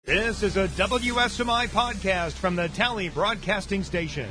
This is a WSMI podcast from the Tally Broadcasting Station.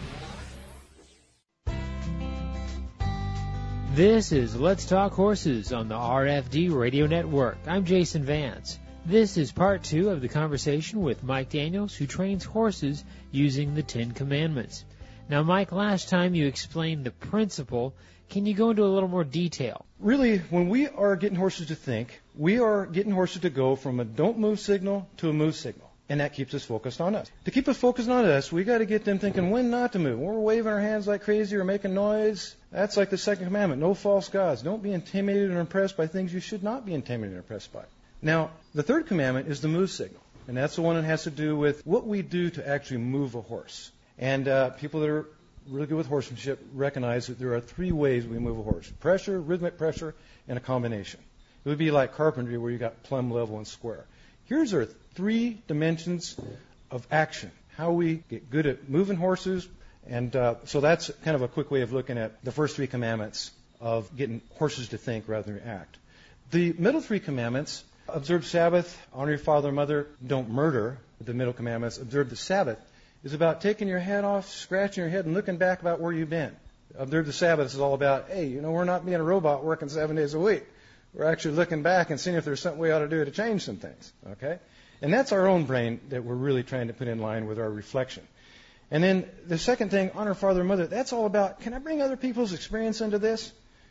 This is Let's Talk Horses on the RFD Radio Network. I'm Jason Vance. This is part 2 of the conversation with Mike Daniels, who trains horses using the Ten Commandments. Now, Mike, last time you explained the principle. Can you go into a little more detail? Really, when we are getting horses to think, we are getting horses to go from a don't move signal to a move signal. And that keeps us focused on us. To keep us focused on us, we got to get them thinking when not to move. When we're waving our hands like crazy or making noise, that's like the second commandment. No false gods. Don't be intimidated or impressed by things you should not be intimidated or impressed by. Now, the third commandment is the move signal. And that's the one that has to do with what we do to actually move a horse. And people that are really good with horsemanship recognize that there are 3 ways we move a horse: pressure, rhythmic pressure, and a combination. It would be like carpentry where you got plumb, level, and square. Here's our 3 dimensions of action, how we get good at moving horses. And so that's kind of a quick way of looking at the first 3 commandments of getting horses to think rather than react. The middle 3 commandments, observe Sabbath, honor your father and mother, don't murder. The middle commandments, observe the Sabbath, is about taking your hat off, scratching your head, and looking back about where you've been. Observe the Sabbath is all about, hey, we're not being a robot working 7 days a week. We're actually looking back and seeing if there's something we ought to do to change some things, okay? And that's our own brain that we're really trying to put in line with our reflection. And then the second thing, honor father and mother, that's all about, can I bring other people's experience into this?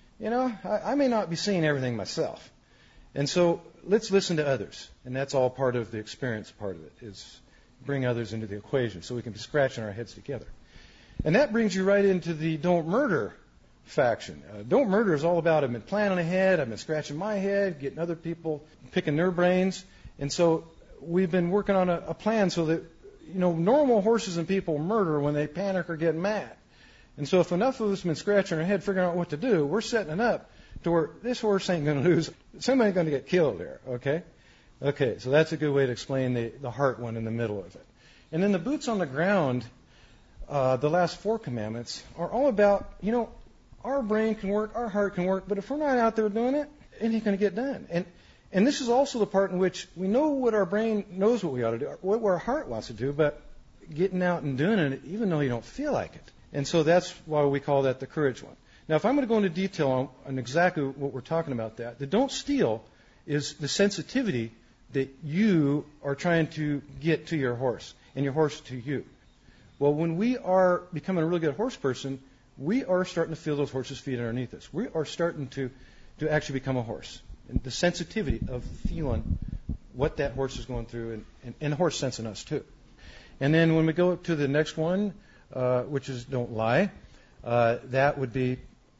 I may not be seeing everything myself. And so let's listen to others. And that's all part of the experience part of it, is bring others into the equation so we can be scratching our heads together. And that brings you right into the don't murder faction. Don't murder is all about, I've been planning ahead, I've been scratching my head, getting other people, picking their brains. And so we've been working on a plan so that, normal horses and people murder when they panic or get mad. And so if enough of us have been scratching our head figuring out what to do, we're setting it up to where this horse ain't going to lose. Somebody's going to get killed there, okay? Okay, so that's a good way to explain the heart one in the middle of it. And then the boots on the ground, the last 4 commandments, are all about, our brain can work, our heart can work, but if we're not out there doing it, it ain't going to get done. And this is also the part in which we know what our brain knows what we ought to do, what our heart wants to do, but getting out and doing it even though you don't feel like it. And so that's why we call that the courage one. Now, if I'm going to go into detail on exactly what we're talking about, the don't steal is the sensitivity that you are trying to get to your horse and your horse to you. Well, when we are becoming a really good horse person, we are starting to feel those horses' feet underneath us. We are starting to actually become a horse. And the sensitivity of feeling what that horse is going through and the horse sensing us too. And then when we go to the next one, which is don't lie, that would be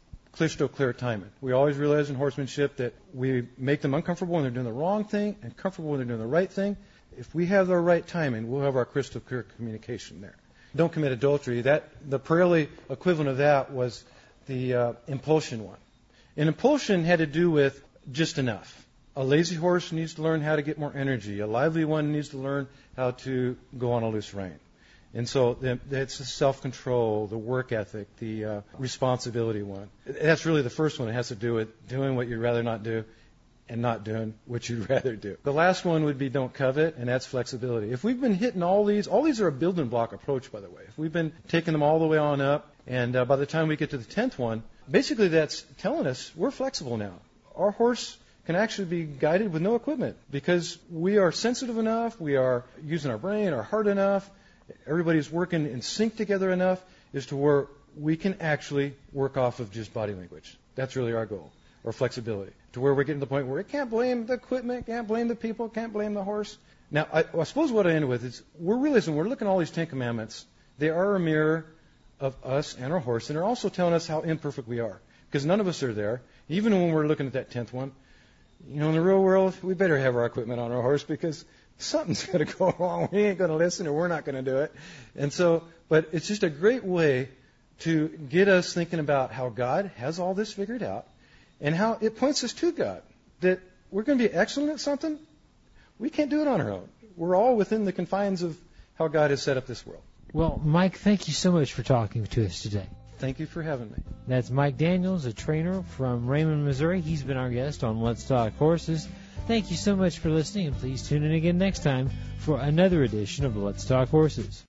clear timing. We always realize in horsemanship that we make them uncomfortable when they're doing the wrong thing and comfortable when they're doing the right thing. If we have our right timing, we'll have our crystal clear communication there. Don't commit adultery. The Pirelli equivalent of that was the impulsion one. And impulsion had to do with just enough. A lazy horse needs to learn how to get more energy. A lively one needs to learn how to go on a loose rein. And so it's the self-control, the work ethic, the responsibility one. That's really the first one. It has to do with doing what you'd rather not do and not doing what you'd rather do. The last one would be don't covet, and that's flexibility. If we've been hitting all these are a building block approach, by the way. If we've been taking them all the way on up, and by the time we get to the 10th one, basically that's telling us we're flexible now. Our horse can actually be guided with no equipment because we are sensitive enough, we are using our brain, our heart enough, everybody's working in sync together enough as to where we can actually work off of just body language. That's really our goal, or flexibility, to where we're getting to the point where we can't blame the equipment, can't blame the people, can't blame the horse. Now, I suppose what I end with is we're realizing we're looking at all these 10 commandments. They are a mirror of us and our horse, and they're also telling us how imperfect we are because none of us are there. Even when we're looking at that 10th one, in the real world, we better have our equipment on our horse because something's going to go wrong. We ain't going to listen or we're not going to do it. And so, but it's just a great way to get us thinking about how God has all this figured out and how it points us to God, that we're going to be excellent at something. We can't do it on our own. We're all within the confines of how God has set up this world. Well, Mike, thank you so much for talking to us today. Thank you for having me. That's Mike Daniels, a trainer from Raymond, Missouri. He's been our guest on Let's Talk Horses. Thank you so much for listening, and please tune in again next time for another edition of Let's Talk Horses.